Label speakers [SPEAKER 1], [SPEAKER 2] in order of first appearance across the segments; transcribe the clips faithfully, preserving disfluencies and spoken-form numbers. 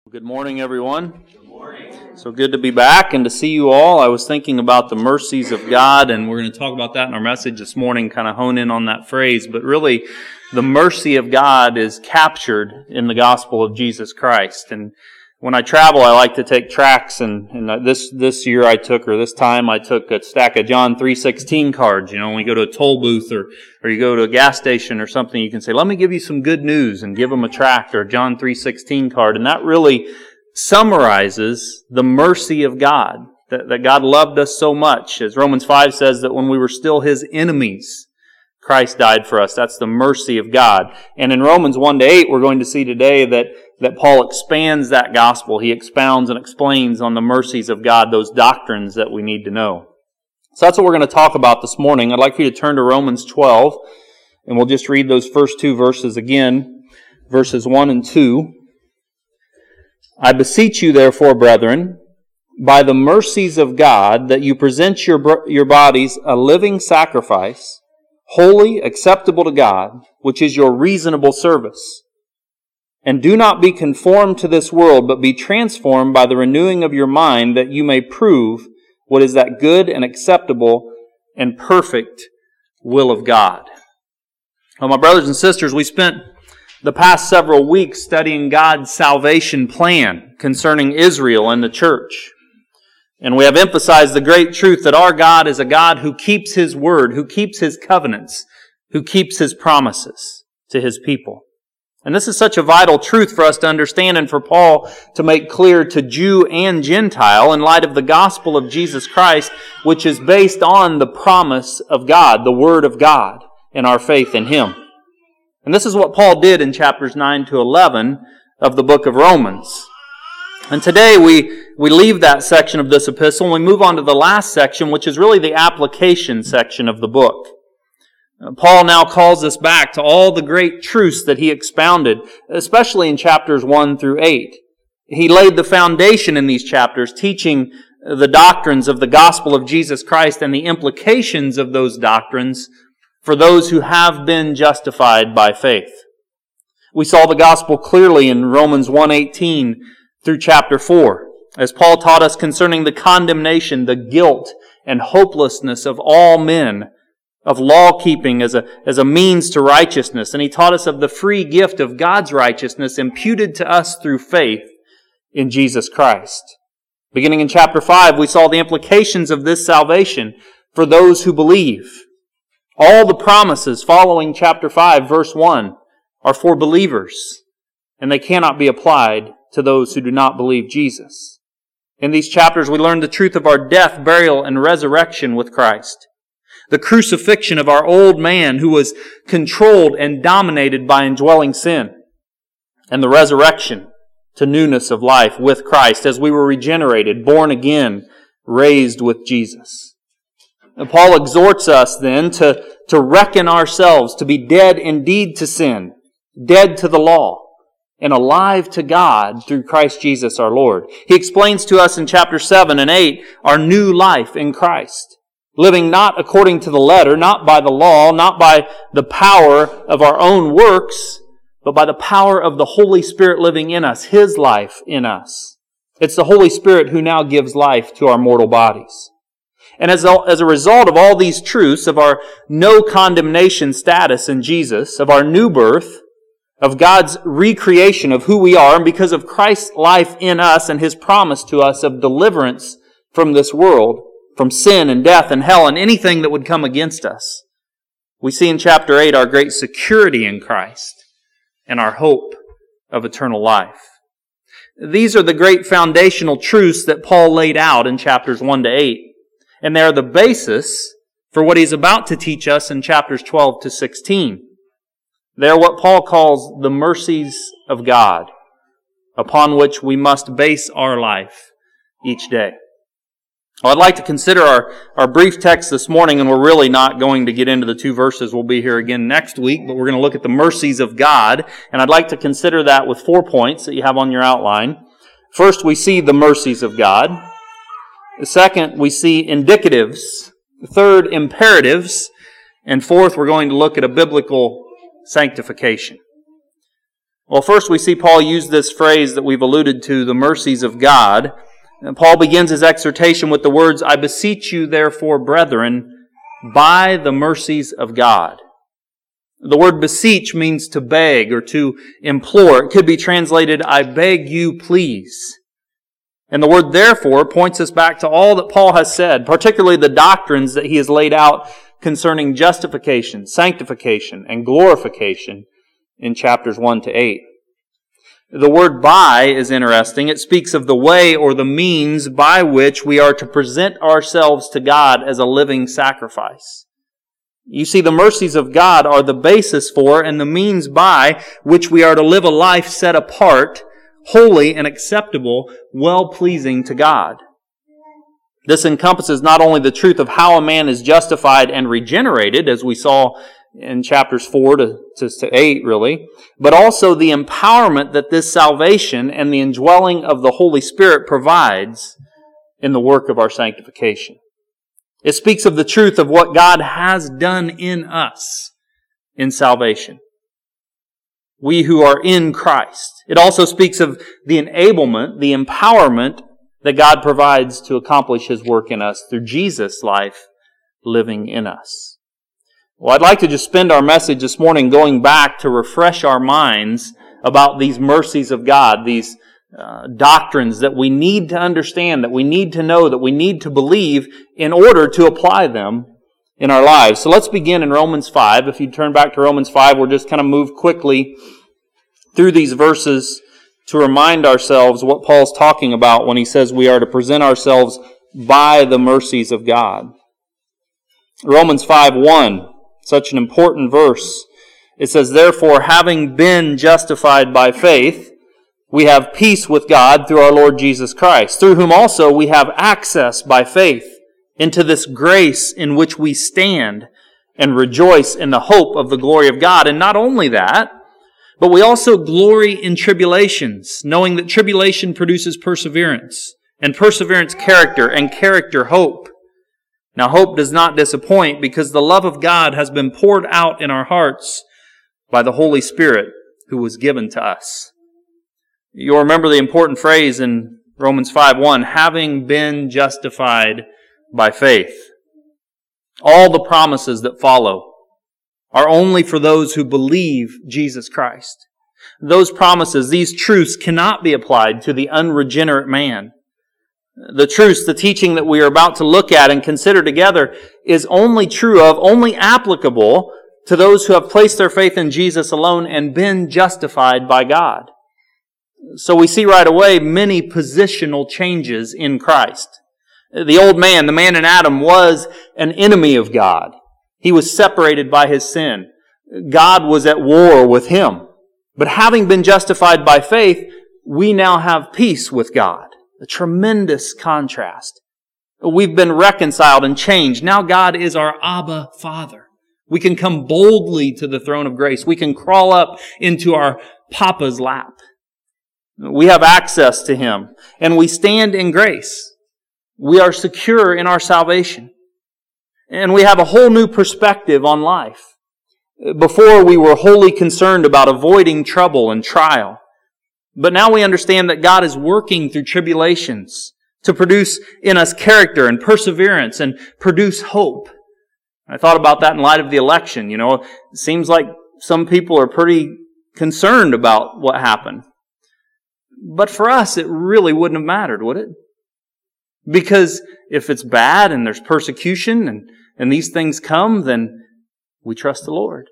[SPEAKER 1] Good morning, everyone. Good morning. So good to be back and to see you all. I was thinking about the mercies of God, and we're going to talk about that in our message this morning, kind of hone in on that phrase. But really, the mercy of God is captured in the gospel of Jesus Christ. And when I travel, I like to take tracts, and, and this this year I took, or this time I took a stack of John three sixteen cards. You know, when you go to a toll booth or, or you go to a gas station or something, you can say, let me give you some good news, and give them a tract or a John three sixteen card. And that really summarizes the mercy of God, that, that God loved us so much. As Romans five says, that when we were still His enemies, Christ died for us. That's the mercy of God. And in Romans one to eight, we're going to see today that that Paul expands that gospel. He expounds and explains on the mercies of God, those doctrines that we need to know. So that's what we're going to talk about this morning. I'd like for you to turn to Romans twelve, and we'll just read those first two verses again, verses one and two. I beseech you, therefore, brethren, by the mercies of God, that you present your, your bodies a living sacrifice, holy, acceptable to God, which is your reasonable service. And do not be conformed to this world, but be transformed by the renewing of your mind, that you may prove what is that good and acceptable and perfect will of God. Well, my brothers and sisters, we spent the past several weeks studying God's salvation plan concerning Israel and the church. And we have emphasized the great truth that our God is a God who keeps His word, who keeps His covenants, who keeps His promises to His people. And this is such a vital truth for us to understand and for Paul to make clear to Jew and Gentile in light of the gospel of Jesus Christ, which is based on the promise of God, the Word of God, and our faith in Him. And this is what Paul did in chapters nine to eleven of the book of Romans. And today we, we leave that section of this epistle and we move on to the last section, which is really the application section of the book. Paul now calls us back to all the great truths that he expounded, especially in chapters one through eight. He laid the foundation in these chapters, teaching the doctrines of the gospel of Jesus Christ and the implications of those doctrines for those who have been justified by faith. We saw the gospel clearly in Romans one eighteen through chapter four, as Paul taught us concerning the condemnation, the guilt, and hopelessness of all men, of law-keeping as a, as a means to righteousness. And he taught us of the free gift of God's righteousness imputed to us through faith in Jesus Christ. Beginning in chapter five, we saw the implications of this salvation for those who believe. All the promises following chapter five, verse one, are for believers, and they cannot be applied to those who do not believe Jesus. In these chapters, we learn the truth of our death, burial, and resurrection with Christ. The crucifixion of our old man who was controlled and dominated by indwelling sin. And the resurrection to newness of life with Christ as we were regenerated, born again, raised with Jesus. And Paul exhorts us then to, to reckon ourselves to be dead indeed to sin, dead to the law, and alive to God through Christ Jesus our Lord. He explains to us in chapter seven and eight our new life in Christ. Living not according to the letter, not by the law, not by the power of our own works, but by the power of the Holy Spirit living in us, His life in us. It's the Holy Spirit who now gives life to our mortal bodies. And as a, as a result of all these truths, of our no condemnation status in Jesus, of our new birth, of God's recreation of who we are, and because of Christ's life in us and His promise to us of deliverance from this world, from sin and death and hell and anything that would come against us, we see in chapter eight our great security in Christ and our hope of eternal life. These are the great foundational truths that Paul laid out in chapters one to eight. And they are the basis for what he's about to teach us in chapters twelve to sixteen. They are what Paul calls the mercies of God, upon which we must base our life each day. Well, I'd like to consider our, our brief text this morning, and we're really not going to get into the two verses. We'll be here again next week, but we're going to look at the mercies of God, and I'd like to consider that with four points that you have on your outline. First, we see the mercies of God. Second, we see indicatives. Third, imperatives. And fourth, we're going to look at a biblical sanctification. Well, first we see Paul use this phrase that we've alluded to, the mercies of God. And Paul begins his exhortation with the words, I beseech you therefore, brethren, by the mercies of God. The word beseech means to beg or to implore. It could be translated, I beg you, please. And the word therefore points us back to all that Paul has said, particularly the doctrines that he has laid out concerning justification, sanctification, and glorification in chapters one to eight. The word by is interesting. It speaks of the way or the means by which we are to present ourselves to God as a living sacrifice. You see, the mercies of God are the basis for and the means by which we are to live a life set apart, holy and acceptable, well-pleasing to God. This encompasses not only the truth of how a man is justified and regenerated, as we saw in chapters four to, to, to eight, really, but also the empowerment that this salvation and the indwelling of the Holy Spirit provides in the work of our sanctification. It speaks of the truth of what God has done in us in salvation. We who are in Christ. It also speaks of the enablement, the empowerment that God provides to accomplish His work in us through Jesus' life living in us. Well, I'd like to just spend our message this morning going back to refresh our minds about these mercies of God, these uh, doctrines that we need to understand, that we need to know, that we need to believe in order to apply them in our lives. So let's begin in Romans five. If you turn back to Romans five, we'll just kind of move quickly through these verses to remind ourselves what Paul's talking about when he says we are to present ourselves by the mercies of God. Romans five one. Such an important verse. It says, therefore, having been justified by faith, we have peace with God through our Lord Jesus Christ, through whom also we have access by faith into this grace in which we stand and rejoice in the hope of the glory of God. And not only that, but we also glory in tribulations, knowing that tribulation produces perseverance, and perseverance character, and character hope. Now, hope does not disappoint because the love of God has been poured out in our hearts by the Holy Spirit who was given to us. You'll remember the important phrase in Romans five one, having been justified by faith. All the promises that follow are only for those who believe Jesus Christ. Those promises, these truths cannot be applied to the unregenerate man. The truths, the teaching that we are about to look at and consider together is only true of, only applicable to those who have placed their faith in Jesus alone and been justified by God. So we see right away many positional changes in Christ. The old man, the man in Adam, was an enemy of God. He was separated by his sin. God was at war with him. But having been justified by faith, we now have peace with God. A tremendous contrast. We've been reconciled and changed. Now God is our Abba Father. We can come boldly to the throne of grace. We can crawl up into our Papa's lap. We have access to Him. And we stand in grace. We are secure in our salvation. And we have a whole new perspective on life. Before we were wholly concerned about avoiding trouble and trial. But now we understand that God is working through tribulations to produce in us character and perseverance and produce hope. I thought about that in light of the election. You know, it seems like some people are pretty concerned about what happened. But for us, it really wouldn't have mattered, would it? Because if it's bad and there's persecution and, and these things come, then we trust the Lord.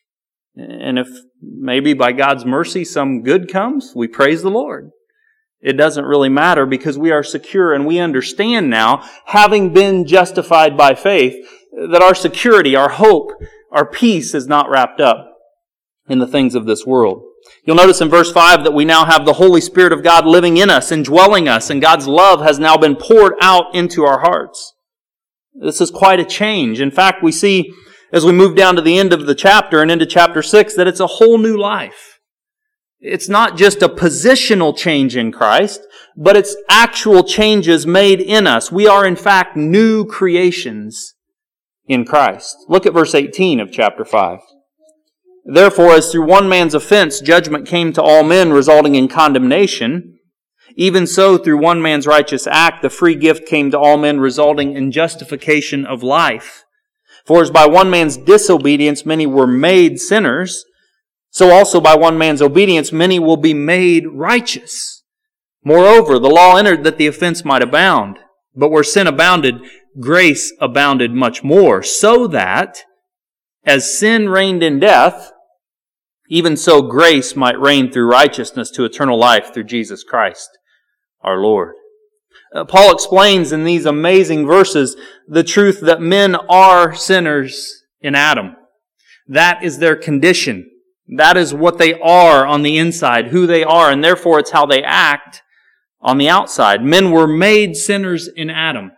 [SPEAKER 1] And if maybe by God's mercy some good comes, we praise the Lord. It doesn't really matter because we are secure and we understand now, having been justified by faith, that our security, our hope, our peace is not wrapped up in the things of this world. You'll notice in verse five that we now have the Holy Spirit of God living in us, indwelling us, and God's love has now been poured out into our hearts. This is quite a change. In fact, we see as we move down to the end of the chapter and into chapter six, that it's a whole new life. It's not just a positional change in Christ, but it's actual changes made in us. We are in fact new creations in Christ. Look at verse eighteen of chapter five. Therefore, as through one man's offense judgment came to all men, resulting in condemnation, even so through one man's righteous act the free gift came to all men, resulting in justification of life. For as by one man's disobedience many were made sinners, so also by one man's obedience many will be made righteous. Moreover, the law entered that the offense might abound. But where sin abounded, grace abounded much more, so that, as sin reigned in death, even so grace might reign through righteousness to eternal life through Jesus Christ, our Lord. Uh, Paul explains in these amazing verses the truth that men are sinners in Adam. That is their condition. That is what they are on the inside, who they are, and therefore it's how they act on the outside. Men were made sinners in Adam.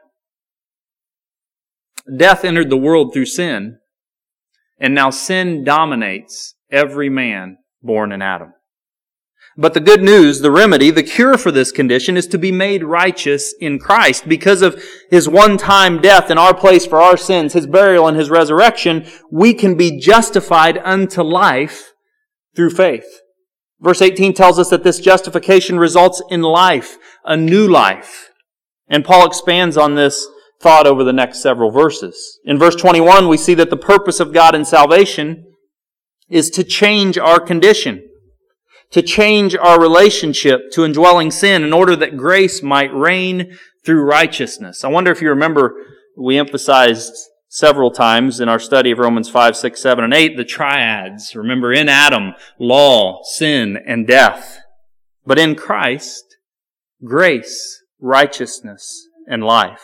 [SPEAKER 1] Death entered the world through sin, and now sin dominates every man born in Adam. But the good news, the remedy, the cure for this condition is to be made righteous in Christ. Because of His one-time death in our place for our sins, His burial and His resurrection, we can be justified unto life through faith. Verse eighteen tells us that this justification results in life, a new life. And Paul expands on this thought over the next several verses. In verse twenty-one, we see that the purpose of God in salvation is to change our condition, to change our relationship to indwelling sin in order that grace might reign through righteousness. I wonder if you remember, we emphasized several times in our study of Romans five, six, seven, and eight, the triads. Remember, in Adam, law, sin, and death. But in Christ, grace, righteousness, and life.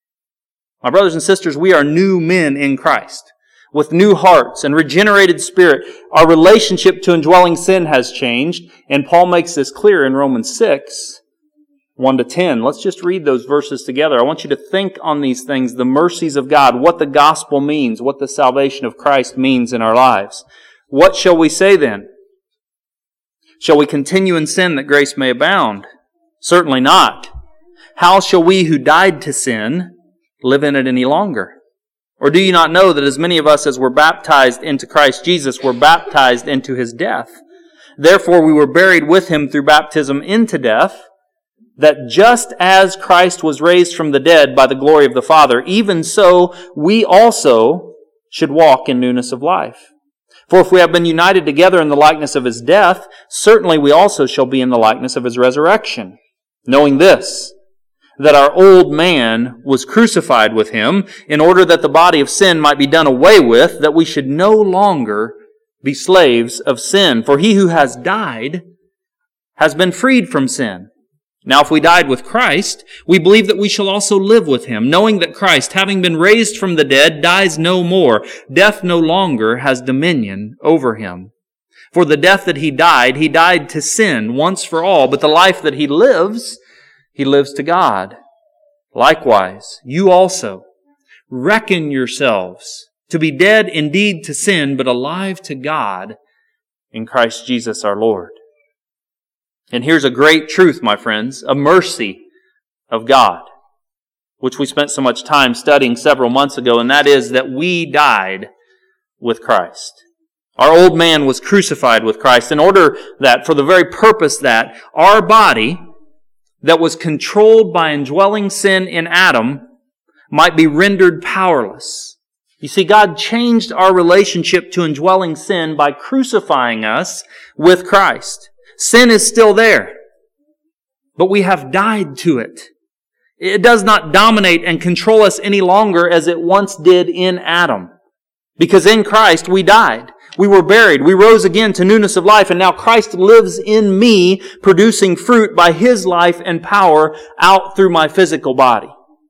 [SPEAKER 1] My brothers and sisters, we are new men in Christ, with new hearts and regenerated spirit. Our relationship to indwelling sin has changed, and Paul makes this clear in Romans six, one to ten. Let's just read those verses together. I want you to think on these things, the mercies of God, what the gospel means, what the salvation of Christ means in our lives. What shall we say then? Shall we continue in sin that grace may abound? Certainly not. How shall we who died to sin live in it any longer? Or do you not know that as many of us as were baptized into Christ Jesus were baptized into His death? Therefore we were buried with Him through baptism into death, that just as Christ was raised from the dead by the glory of the Father, even so we also should walk in newness of life. For if we have been united together in the likeness of His death, certainly we also shall be in the likeness of His resurrection. Knowing this, that our old man was crucified with Him, in order that the body of sin might be done away with, that we should no longer be slaves of sin. For he who has died has been freed from sin. Now if we died with Christ, we believe that we shall also live with Him, knowing that Christ, having been raised from the dead, dies no more. Death no longer has dominion over Him. For the death that He died, He died to sin once for all, but the life that He lives, He lives to God. Likewise, you also reckon yourselves to be dead indeed to sin, but alive to God in Christ Jesus our Lord. And here's a great truth, my friends, a mercy of God, which we spent so much time studying several months ago, and that is that we died with Christ. Our old man was crucified with Christ in order that, for the very purpose that our body that was controlled by indwelling sin in Adam might be rendered powerless. You see, God changed our relationship to indwelling sin by crucifying us with Christ. Sin is still there, but we have died to it. It does not dominate and control us any longer as it once did in Adam. Because in Christ we died. We were buried. We rose again to newness of life, and now Christ lives in me, producing fruit by His life and power out through my physical body.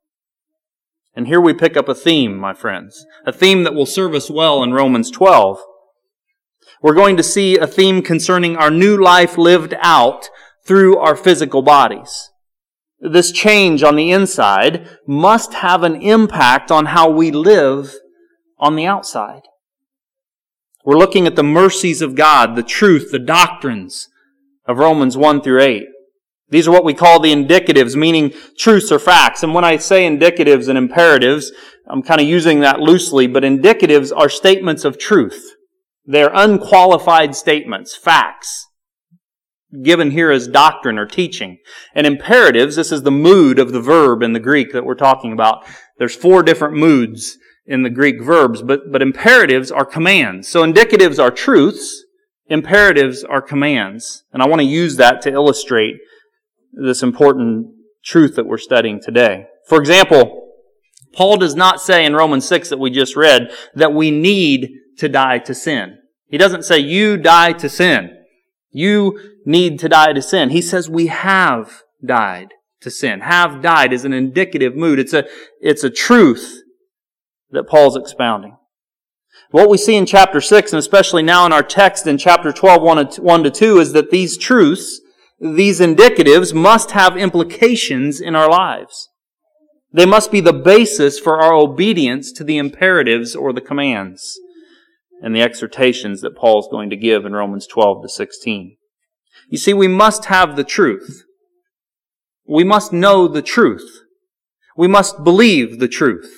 [SPEAKER 1] And here we pick up a theme, my friends, a theme that will serve us well in Romans twelve. We're going to see a theme concerning our new life lived out through our physical bodies. This change on the inside must have an impact on how we live on the outside. We're looking at the mercies of God, the truth, the doctrines of Romans one through eight. These are what we call the indicatives, meaning truths or facts. And when I say indicatives and imperatives, I'm kind of using that loosely, but indicatives are statements of truth. They're unqualified statements, facts, given here as doctrine or teaching. And imperatives, this is the mood of the verb in the Greek that we're talking about. There's four different moods in the Greek verbs, but, but imperatives are commands. So indicatives are truths, imperatives are commands. And I want to use that to illustrate this important truth that we're studying today. For example, Paul does not say in Romans six that we just read that we need to die to sin. He doesn't say you die to sin. You need to die to sin. He says we have died to sin. Have died is an indicative mood. It's a, it's a truth that Paul's expounding. What we see in chapter six, and especially now in our text in chapter twelve, one to two, is that these truths, these indicatives, must have implications in our lives. They must be the basis for our obedience to the imperatives or the commands and the exhortations that Paul's going to give in Romans twelve to sixteen. You see, we must have the truth. We must know the truth. We must believe the truth.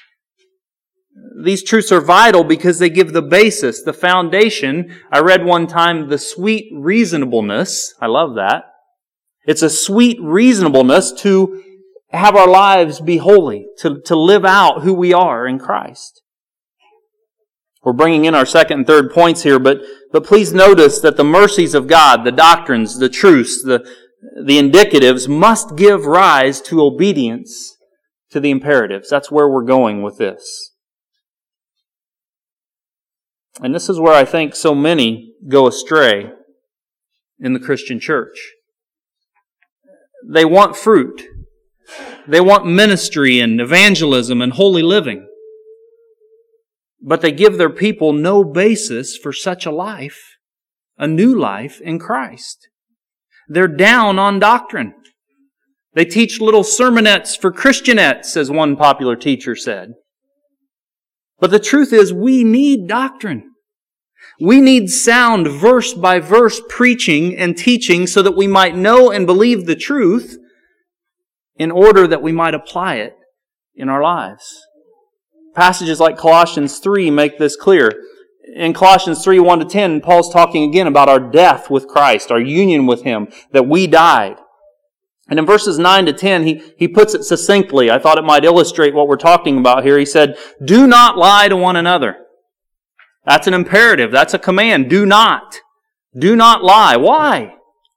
[SPEAKER 1] These truths are vital because they give the basis, the foundation. I read one time the sweet reasonableness. I love that. It's a sweet reasonableness to have our lives be holy, to, to live out who we are in Christ. We're bringing in our second and third points here, but, but please notice that the mercies of God, the doctrines, the truths, the, the indicatives must give rise to obedience to the imperatives. That's where we're going with this. And this is where I think so many go astray in the Christian church. They want fruit. They want ministry and evangelism and holy living. But they give their people no basis for such a life, a new life in Christ. They're down on doctrine. They teach little sermonettes for Christianettes, as one popular teacher said. But the truth is, we need doctrine. We need sound verse-by-verse preaching and teaching so that we might know and believe the truth in order that we might apply it in our lives. Passages like Colossians three make this clear. In Colossians three, one to ten, Paul's talking again about our death with Christ, our union with Him, that we died. And in verses nine to ten, he, he puts it succinctly. I thought it might illustrate what we're talking about here. He said, do not lie to one another. That's an imperative. That's a command. Do not. Do not lie. Why?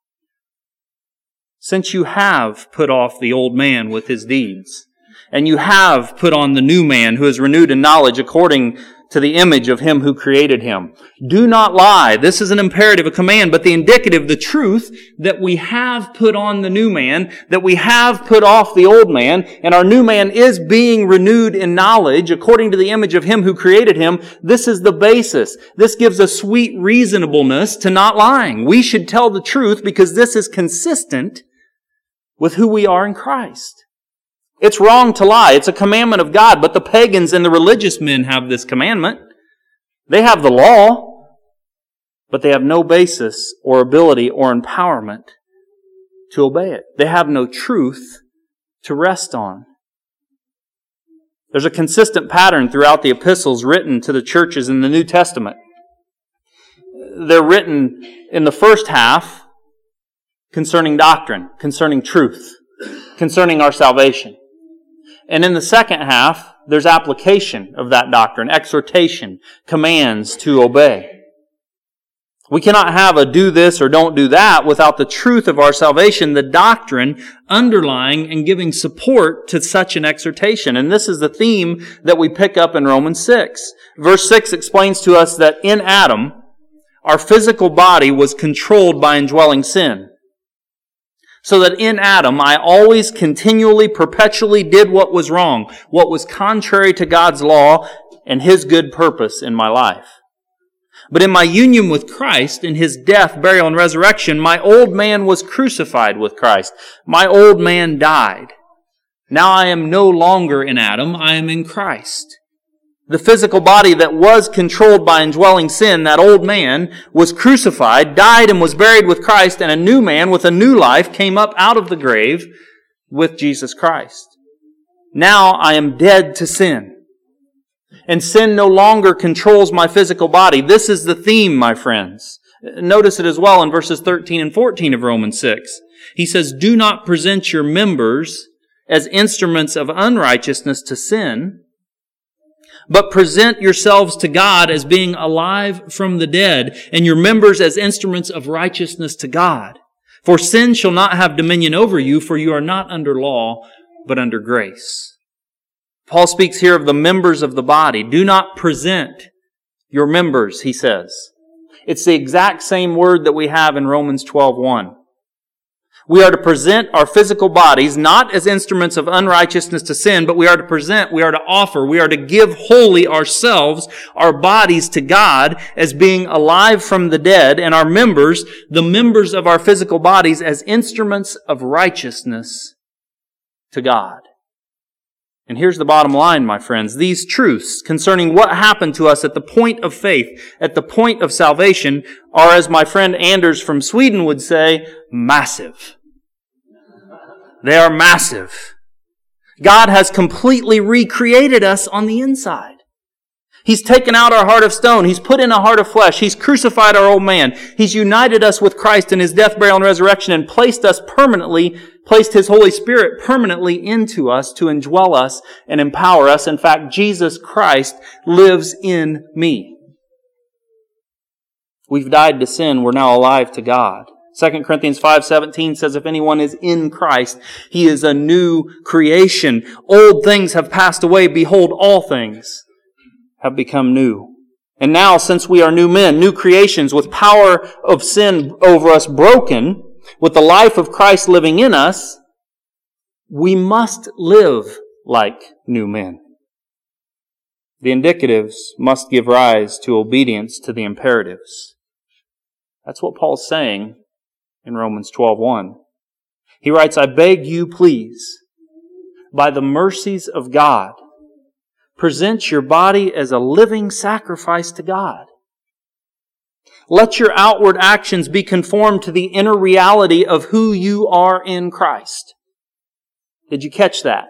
[SPEAKER 1] Since you have put off the old man with his deeds, and you have put on the new man who is renewed in knowledge according to the image of Him who created him. Do not lie. This is an imperative, a command, but the indicative, the truth that we have put on the new man, that we have put off the old man, and our new man is being renewed in knowledge according to the image of Him who created him. This is the basis. This gives a sweet reasonableness to not lying. We should tell the truth because this is consistent with who we are in Christ. It's wrong to lie. It's a commandment of God, but the pagans and the religious men have this commandment. They have the law, but they have no basis or ability or empowerment to obey it. They have no truth to rest on. There's a consistent pattern throughout the epistles written to the churches in the New Testament. They're written in the first half concerning doctrine, concerning truth, concerning our salvation. And in the second half, there's application of that doctrine, exhortation, commands to obey. We cannot have a do this or don't do that without the truth of our salvation, the doctrine underlying and giving support to such an exhortation. And this is the theme that we pick up in Romans six. Verse six explains to us that in Adam, our physical body was controlled by indwelling sin. So that in Adam, I always continually, perpetually did what was wrong, what was contrary to God's law and His good purpose in my life. But in my union with Christ, in His death, burial, and resurrection, my old man was crucified with Christ. My old man died. Now I am no longer in Adam, I am in Christ. The physical body that was controlled by indwelling sin, that old man, was crucified, died, and was buried with Christ, and a new man with a new life came up out of the grave with Jesus Christ. Now I am dead to sin. And sin no longer controls my physical body. This is the theme, my friends. Notice it as well in verses thirteen and fourteen of Romans six. He says, do not present your members as instruments of unrighteousness to sin, but present yourselves to God as being alive from the dead, and your members as instruments of righteousness to God. For sin shall not have dominion over you, for you are not under law, but under grace. Paul speaks here of the members of the body. Do not present your members, he says. It's the exact same word that we have in Romans twelve one. We are to present our physical bodies not as instruments of unrighteousness to sin, but we are to present, we are to offer, we are to give wholly ourselves, our bodies to God as being alive from the dead, and our members, the members of our physical bodies, as instruments of righteousness to God. And here's the bottom line, my friends. These truths concerning what happened to us at the point of faith, at the point of salvation, are, as my friend Anders from Sweden would say, massive. They are massive. God has completely recreated us on the inside. He's taken out our heart of stone. He's put in a heart of flesh. He's crucified our old man. He's united us with Christ in His death, burial, and resurrection, and placed us permanently, placed His Holy Spirit permanently into us to indwell us and empower us. In fact, Jesus Christ lives in me. We've died to sin. We're now alive to God. Second Corinthians five seventeen says, if anyone is in Christ, he is a new creation. Old things have passed away. Behold, all things have become new. And now, since we are new men, new creations, with power of sin over us broken, with the life of Christ living in us, we must live like new men. The indicatives must give rise to obedience to the imperatives. That's what Paul's saying in Romans twelve one. He writes, I beg you, please, by the mercies of God, present your body as a living sacrifice to God. Let your outward actions be conformed to the inner reality of who you are in Christ. Did you catch that?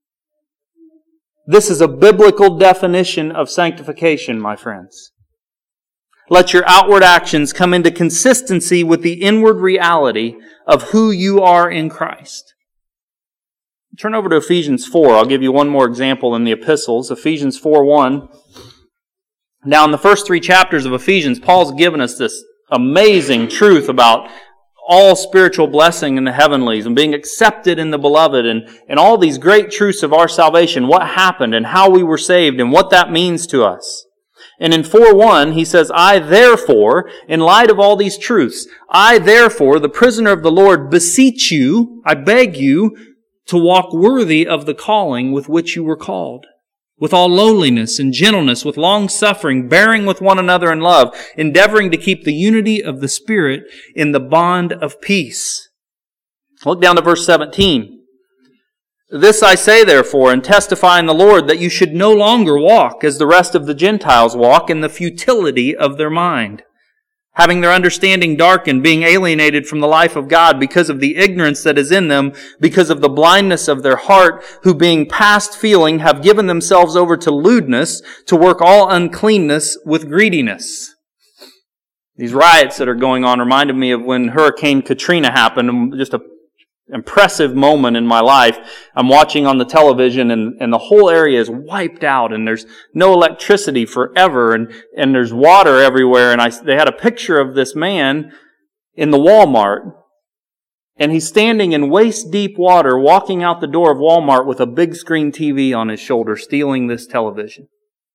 [SPEAKER 1] This is a biblical definition of sanctification, my friends. Let your outward actions come into consistency with the inward reality of who you are in Christ. Turn over to Ephesians four. I'll give you one more example in the epistles. Ephesians four one. Now, in the first three chapters of Ephesians, Paul's given us this amazing truth about all spiritual blessing in the heavenlies and being accepted in the beloved and, and all these great truths of our salvation, what happened and how we were saved and what that means to us. And in four one, he says, I therefore, in light of all these truths, I therefore, the prisoner of the Lord, beseech you, I beg you, to walk worthy of the calling with which you were called, with all lowliness and gentleness, with long suffering, bearing with one another in love, endeavoring to keep the unity of the Spirit in the bond of peace. Look down to verse seventeen. This I say, therefore, and testify in the Lord, that you should no longer walk as the rest of the Gentiles walk in the futility of their mind, having their understanding darkened, being alienated from the life of God because of the ignorance that is in them, because of the blindness of their heart, who being past feeling have given themselves over to lewdness, to work all uncleanness with greediness. These riots that are going on reminded me of when Hurricane Katrina happened, just a impressive moment in my life. I'm watching on the television and, and the whole area is wiped out and there's no electricity forever and, and there's water everywhere. And I, they had a picture of this man in the Walmart and he's standing in waist deep water walking out the door of Walmart with a big screen T V on his shoulder, stealing this television.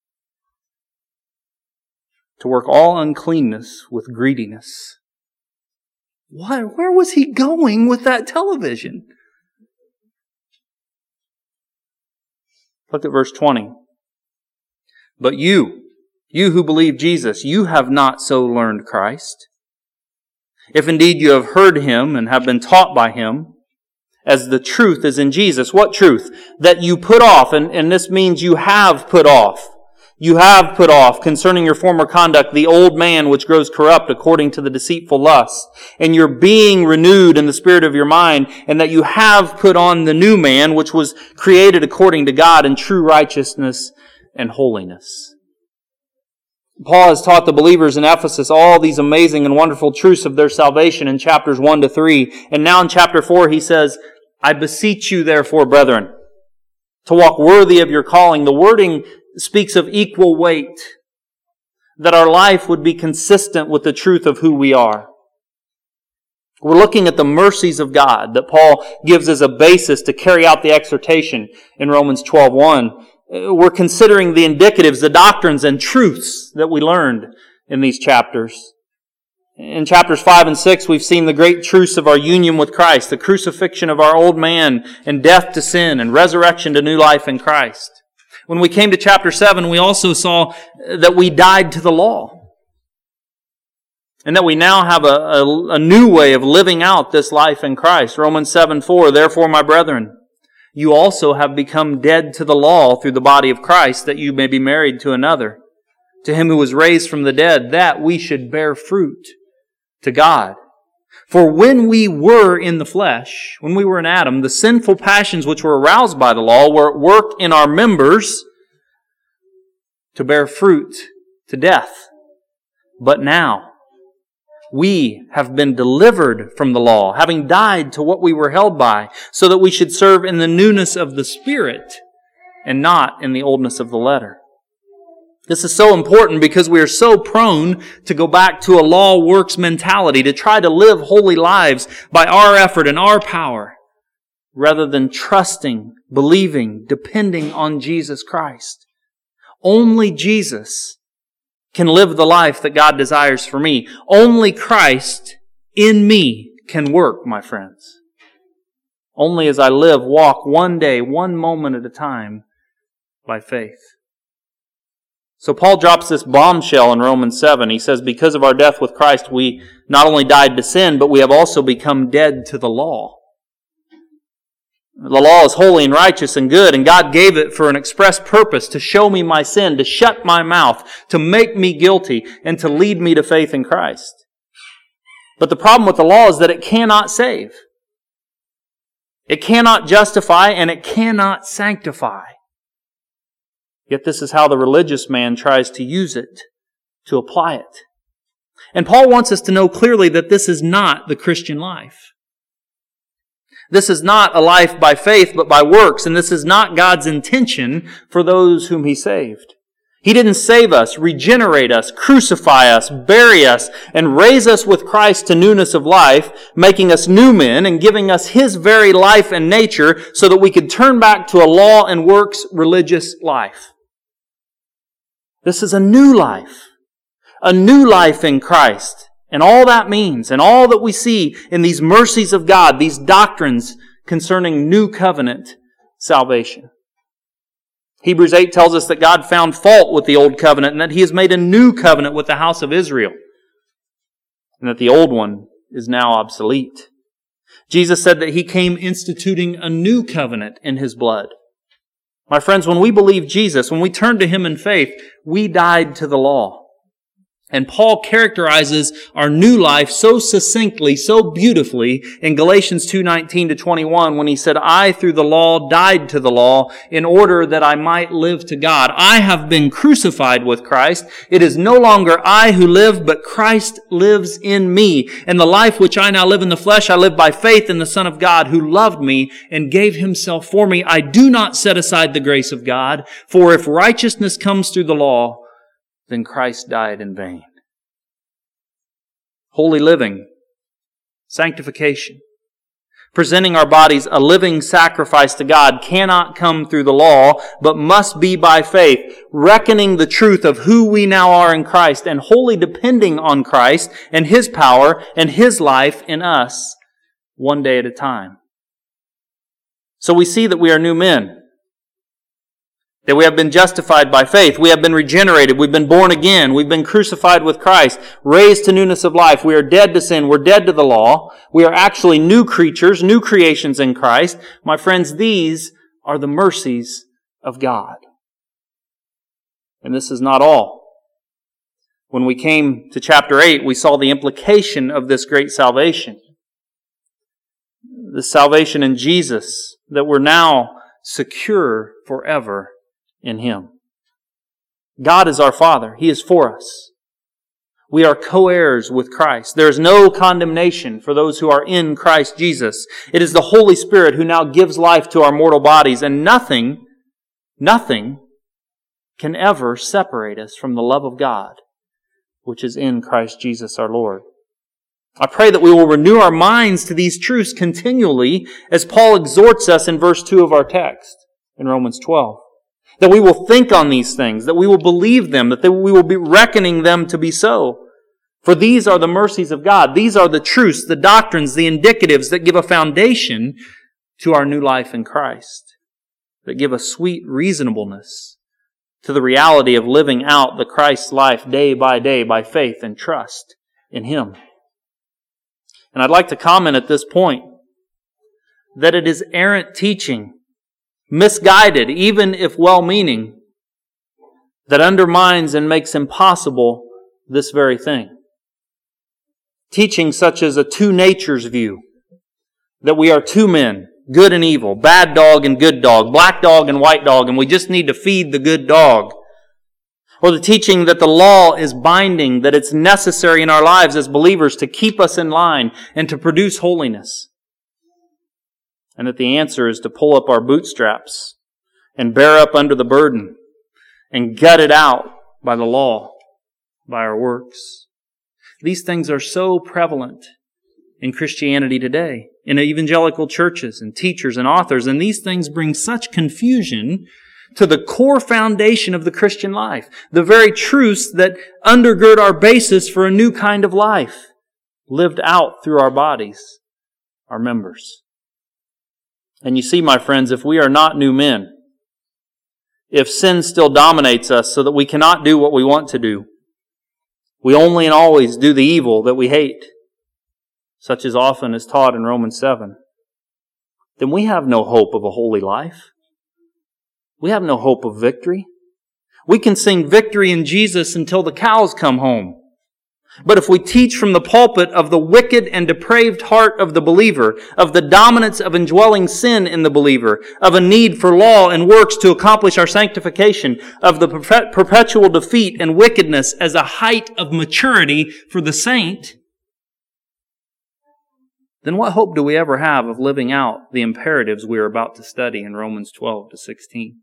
[SPEAKER 1] To work all uncleanness with greediness. What? Where was he going with that television? Look at verse twenty. But you, you who believe Jesus, you have not so learned Christ. If indeed you have heard Him and have been taught by Him, as the truth is in Jesus. What truth? That you put off, and, and this means you have put off. You have put off, concerning your former conduct, the old man which grows corrupt according to the deceitful lust, and you're being renewed in the spirit of your mind, and that you have put on the new man which was created according to God in true righteousness and holiness. Paul has taught the believers in Ephesus all these amazing and wonderful truths of their salvation in chapters one to three. And now in chapter four he says, I beseech you therefore, brethren, to walk worthy of your calling. The wording speaks of equal weight, that our life would be consistent with the truth of who we are. We're looking at the mercies of God that Paul gives as a basis to carry out the exhortation in Romans twelve one. We're considering the indicatives, the doctrines and truths that we learned in these chapters. In chapters five and six, we've seen the great truths of our union with Christ, the crucifixion of our old man and death to sin and resurrection to new life in Christ. When we came to chapter seven, we also saw that we died to the law and that we now have a, a, a new way of living out this life in Christ. Romans seven four, therefore, my brethren, you also have become dead to the law through the body of Christ, that you may be married to another, to him who was raised from the dead, that we should bear fruit to God. For when we were in the flesh, when we were in Adam, the sinful passions which were aroused by the law were at work in our members to bear fruit to death. But now, we have been delivered from the law, having died to what we were held by, so that we should serve in the newness of the Spirit and not in the oldness of the letter. This is so important because we are so prone to go back to a law works mentality, to try to live holy lives by our effort and our power, rather than trusting, believing, depending on Jesus Christ. Only Jesus can live the life that God desires for me. Only Christ in me can work, my friends. Only as I live, walk one day, one moment at a time by faith. So Paul drops this bombshell in Romans seven. He says, because of our death with Christ, we not only died to sin, but we have also become dead to the law. The law is holy and righteous and good, and God gave it for an express purpose, to show me my sin, to shut my mouth, to make me guilty, and to lead me to faith in Christ. But the problem with the law is that it cannot save. It cannot justify, and it cannot sanctify. Yet this is how the religious man tries to use it, to apply it. And Paul wants us to know clearly that this is not the Christian life. This is not a life by faith, but by works, and this is not God's intention for those whom He saved. He didn't save us, regenerate us, crucify us, bury us, and raise us with Christ to newness of life, making us new men and giving us His very life and nature so that we could turn back to a law and works religious life. This is a new life, a new life in Christ. And all that means, and all that we see in these mercies of God, these doctrines concerning new covenant salvation. Hebrews eight tells us that God found fault with the old covenant and that He has made a new covenant with the house of Israel. And that the old one is now obsolete. Jesus said that He came instituting a new covenant in His blood. My friends, when we believe Jesus, when we turn to Him in faith, we died to the law. And Paul characterizes our new life so succinctly, so beautifully in Galatians two nineteen to twenty-one when he said, I through the law died to the law in order that I might live to God. I have been crucified with Christ. It is no longer I who live, but Christ lives in me. And the life which I now live in the flesh, I live by faith in the Son of God who loved me and gave Himself for me. I do not set aside the grace of God, for if righteousness comes through the law, then Christ died in vain. Holy living, sanctification, presenting our bodies a living sacrifice to God cannot come through the law, but must be by faith, reckoning the truth of who we now are in Christ and wholly depending on Christ and His power and His life in us one day at a time. So we see that we are new men. That we have been justified by faith. We have been regenerated. We've been born again. We've been crucified with Christ, raised to newness of life. We are dead to sin. We're dead to the law. We are actually new creatures, new creations in Christ. My friends, these are the mercies of God. And this is not all. When we came to chapter eight, we saw the implication of this great salvation. The salvation in Jesus, that we're now secure forever in Him. God is our Father. He is for us. We are co-heirs with Christ. There is no condemnation for those who are in Christ Jesus. It is the Holy Spirit who now gives life to our mortal bodies, and nothing, nothing can ever separate us from the love of God, which is in Christ Jesus our Lord. I pray that we will renew our minds to these truths continually, as Paul exhorts us in verse two of our text in Romans twelve. That we will think on these things, that we will believe them, that we will be reckoning them to be so. For these are the mercies of God. These are the truths, the doctrines, the indicatives that give a foundation to our new life in Christ, that give a sweet reasonableness to the reality of living out the Christ life day by day by faith and trust in Him. And I'd like to comment at this point that it is errant teaching, misguided, even if well-meaning, that undermines and makes impossible this very thing. Teaching such as a two natures view, that we are two men, good and evil, bad dog and good dog, black dog and white dog, and we just need to feed the good dog. Or the teaching that the law is binding, that it's necessary in our lives as believers to keep us in line and to produce holiness. And that the answer is to pull up our bootstraps and bear up under the burden and gut it out by the law, by our works. These things are so prevalent in Christianity today, in evangelical churches and teachers and authors, and these things bring such confusion to the core foundation of the Christian life, the very truths that undergird our basis for a new kind of life, lived out through our bodies, our members. And you see, my friends, if we are not new men, if sin still dominates us so that we cannot do what we want to do, we only and always do the evil that we hate, such as often is taught in Romans seven, then we have no hope of a holy life. We have no hope of victory. We can sing victory in Jesus until the cows come home. But if we teach from the pulpit of the wicked and depraved heart of the believer, of the dominance of indwelling sin in the believer, of a need for law and works to accomplish our sanctification, of the perpetual defeat and wickedness as a height of maturity for the saint, then what hope do we ever have of living out the imperatives we are about to study in Romans twelve to sixteen?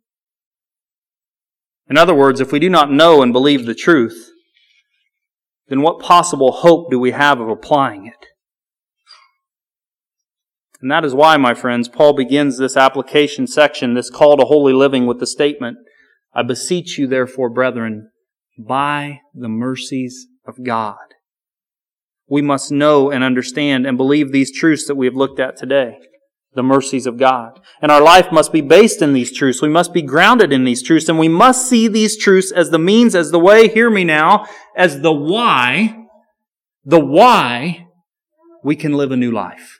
[SPEAKER 1] In other words, if we do not know and believe the truth, then what possible hope do we have of applying it? And that is why, my friends, Paul begins this application section, this call to holy living, with the statement, I beseech you, therefore, brethren, by the mercies of God. We must know and understand and believe these truths that we have looked at today, the mercies of God. And our life must be based in these truths. We must be grounded in these truths, and we must see these truths as the means, as the way, hear me now, as the why, the why we can live a new life.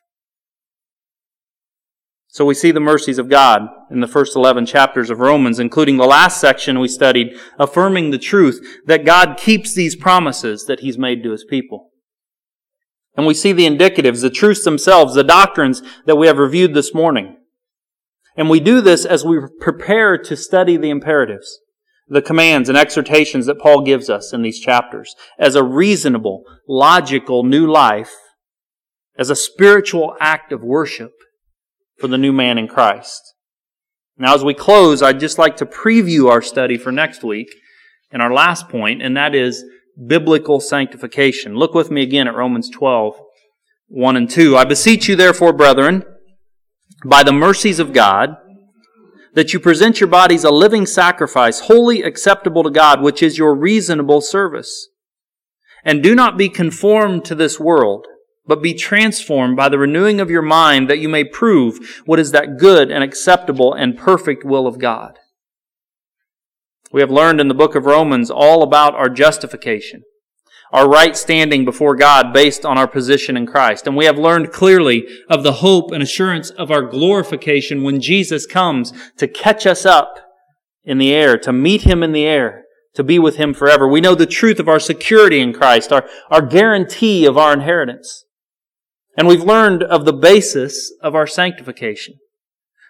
[SPEAKER 1] So we see the mercies of God in the first eleven chapters of Romans, including the last section we studied, affirming the truth that God keeps these promises that He's made to His people. And we see the indicatives, the truths themselves, the doctrines that we have reviewed this morning. And we do this as we prepare to study the imperatives, the commands and exhortations that Paul gives us in these chapters, as a reasonable, logical new life, as a spiritual act of worship for the new man in Christ. Now, as we close, I'd just like to preview our study for next week and our last point, and that is biblical sanctification. Look with me again at Romans twelve, one and two. I beseech you, therefore, brethren, by the mercies of God, that you present your bodies a living sacrifice, wholly acceptable to God, which is your reasonable service. And do not be conformed to this world, but be transformed by the renewing of your mind, that you may prove what is that good and acceptable and perfect will of God. We have learned in the book of Romans all about our justification, our right standing before God based on our position in Christ. And we have learned clearly of the hope and assurance of our glorification when Jesus comes to catch us up in the air, to meet Him in the air, to be with Him forever. We know the truth of our security in Christ, our, our guarantee of our inheritance. And we've learned of the basis of our sanctification.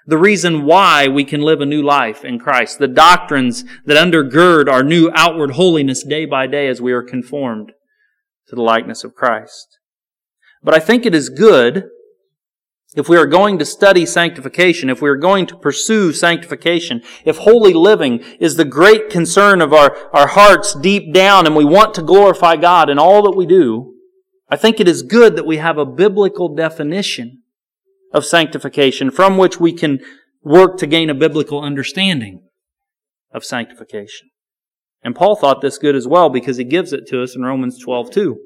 [SPEAKER 1] the reason why we can live a new life in Christ, the doctrines that undergird our new outward holiness day by day as we are conformed to the likeness of Christ. But I think it is good, if we are going to study sanctification, if we are going to pursue sanctification, if holy living is the great concern of our, our hearts deep down and we want to glorify God in all that we do, I think it is good that we have a biblical definition of sanctification from which we can work to gain a biblical understanding of sanctification. And Paul thought this good as well because he gives it to us in Romans twelve two.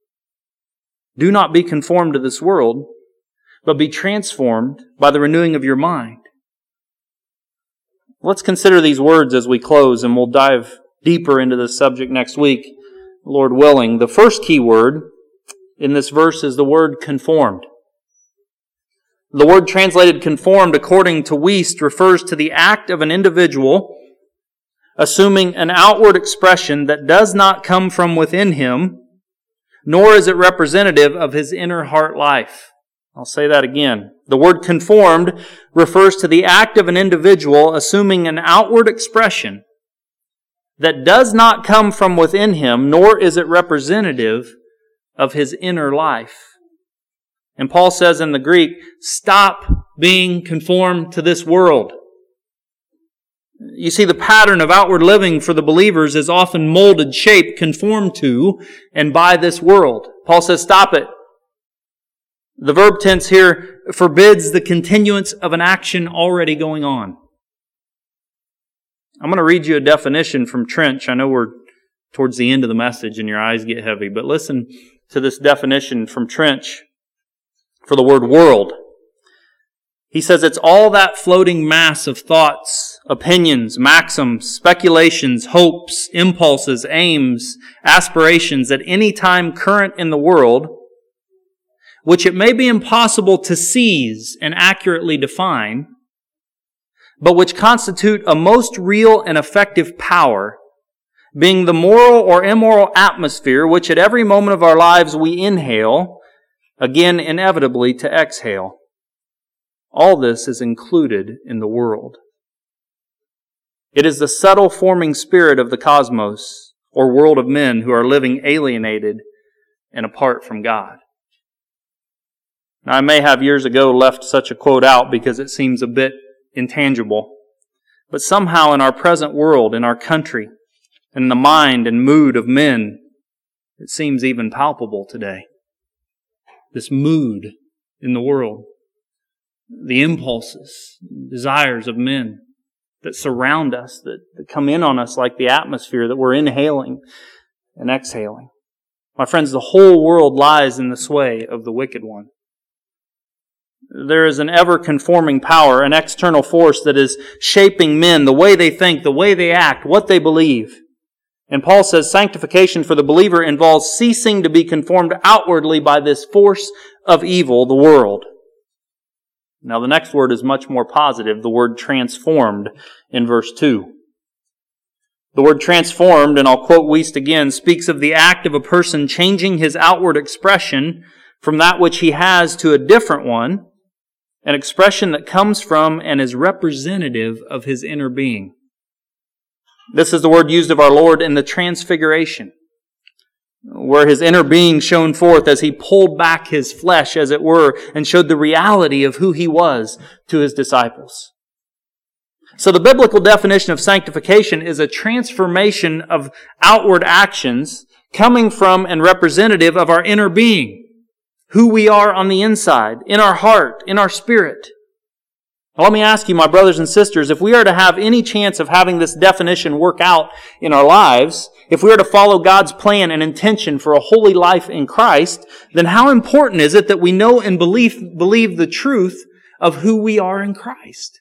[SPEAKER 1] Do not be conformed to this world, but be transformed by the renewing of your mind. Let's consider these words as we close, and we'll dive deeper into this subject next week, Lord willing. The first key word in this verse is the word conformed. The word translated conformed, according to Wuest, refers to the act of an individual assuming an outward expression that does not come from within him, nor is it representative of his inner heart life. I'll say that again. The word conformed refers to the act of an individual assuming an outward expression that does not come from within him, nor is it representative of his inner life. And Paul says in the Greek, stop being conformed to this world. You see, the pattern of outward living for the believers is often molded, shaped, conformed to, and by this world. Paul says, stop it. The verb tense here forbids the continuance of an action already going on. I'm going to read you a definition from Trench. I know we're towards the end of the message and your eyes get heavy, but listen to this definition from Trench for the word world. He says it's all that floating mass of thoughts, opinions, maxims, speculations, hopes, impulses, aims, aspirations at any time current in the world, which it may be impossible to seize and accurately define, but which constitute a most real and effective power, being the moral or immoral atmosphere which at every moment of our lives we inhale, again inevitably to exhale. All this is included in the world. It is the subtle forming spirit of the cosmos, or world of men who are living alienated and apart from God. Now, I may have years ago left such a quote out because it seems a bit intangible, but somehow in our present world, in our country, in the mind and mood of men, it seems even palpable today. This mood in the world. The impulses, desires of men that surround us, that, that come in on us like the atmosphere that we're inhaling and exhaling. My friends, the whole world lies in the sway of the wicked one. There is an ever-conforming power, an external force that is shaping men, the way they think, the way they act, what they believe. And Paul says sanctification for the believer involves ceasing to be conformed outwardly by this force of evil, the world. Now the next word is much more positive, the word transformed in verse two. The word transformed, and I'll quote Wuest again, speaks of the act of a person changing his outward expression from that which he has to a different one, an expression that comes from and is representative of his inner being. This is the word used of our Lord in the Transfiguration, where His inner being shone forth as He pulled back His flesh, as it were, and showed the reality of who He was to His disciples. So the biblical definition of sanctification is a transformation of outward actions coming from and representative of our inner being, who we are on the inside, in our heart, in our spirit. Now, let me ask you, my brothers and sisters, if we are to have any chance of having this definition work out in our lives, if we are to follow God's plan and intention for a holy life in Christ, then how important is it that we know and believe, believe the truth of who we are in Christ?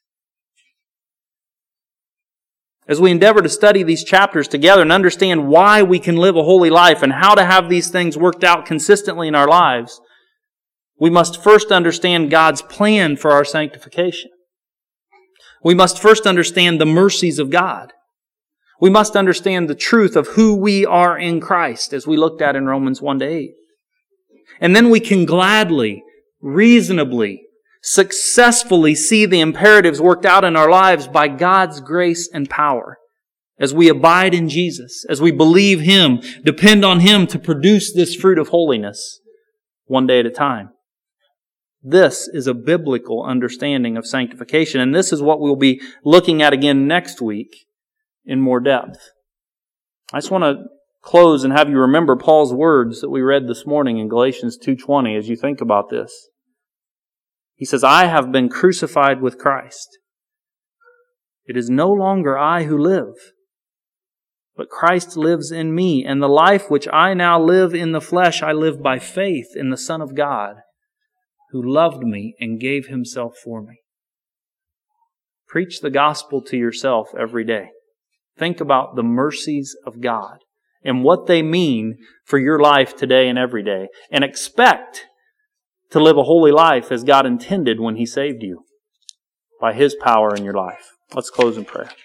[SPEAKER 1] As we endeavor to study these chapters together and understand why we can live a holy life and how to have these things worked out consistently in our lives, we must first understand God's plan for our sanctification. We must first understand the mercies of God. We must understand the truth of who we are in Christ, as we looked at in Romans one to eight. And then we can gladly, reasonably, successfully see the imperatives worked out in our lives by God's grace and power. As we abide in Jesus, as we believe Him, depend on Him to produce this fruit of holiness one day at a time. This is a biblical understanding of sanctification, and this is what we'll be looking at again next week in more depth. I just want to close and have you remember Paul's words that we read this morning in Galatians two twenty as you think about this. He says, I have been crucified with Christ. It is no longer I who live, but Christ lives in me, and the life which I now live in the flesh, I live by faith in the Son of God, who loved me and gave Himself for me. Preach the gospel to yourself every day. Think about the mercies of God and what they mean for your life today and every day, and expect to live a holy life as God intended when He saved you by His power in your life. Let's close in prayer.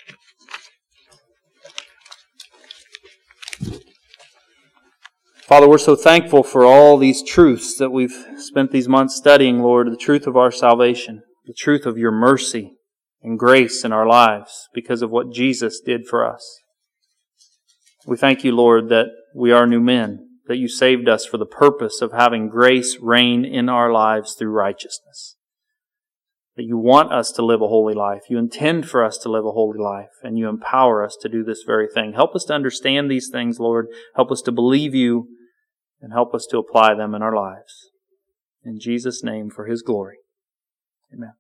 [SPEAKER 1] Father, we're so thankful for all these truths that we've spent these months studying, Lord, the truth of our salvation, the truth of Your mercy and grace in our lives because of what Jesus did for us. We thank You, Lord, that we are new men, that You saved us for the purpose of having grace reign in our lives through righteousness. That You want us to live a holy life. You intend for us to live a holy life, and You empower us to do this very thing. Help us to understand these things, Lord. Help us to believe You, and help us to apply them in our lives. In Jesus' name, for His glory. Amen.